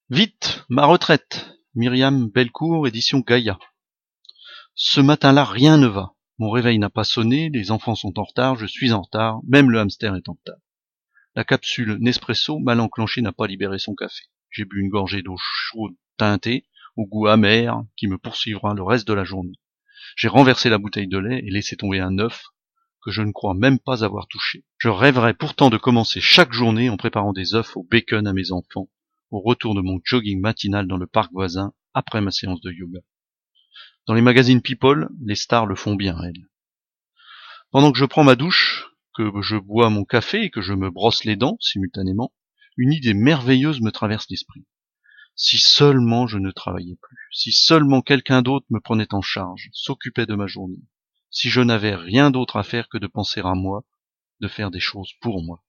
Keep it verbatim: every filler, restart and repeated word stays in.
Vite, ma retraite. Myriam Belcourt, édition Gaïa. Ce matin-là, rien ne va. Mon réveil n'a pas sonné, les enfants sont en retard, je suis en retard, même le hamster est en retard. La capsule Nespresso, mal enclenchée, n'a pas libéré son café. J'ai bu une gorgée d'eau chaude teintée, au goût amer, qui me poursuivra le reste de la journée. J'ai renversé la bouteille de lait et laissé tomber un œuf que je ne crois même pas avoir touché. Je rêverais pourtant de commencer chaque journée en préparant des œufs au bacon à mes enfants, au retour de mon jogging matinal dans le parc voisin, après ma séance de yoga. Dans les magazines People, les stars le font bien, elles. Pendant que je prends ma douche, que je bois mon café et que je me brosse les dents simultanément, une idée merveilleuse me traverse l'esprit. Si seulement je ne travaillais plus, si seulement quelqu'un d'autre me prenait en charge, s'occupait de ma journée, si je n'avais rien d'autre à faire que de penser à moi, de faire des choses pour moi.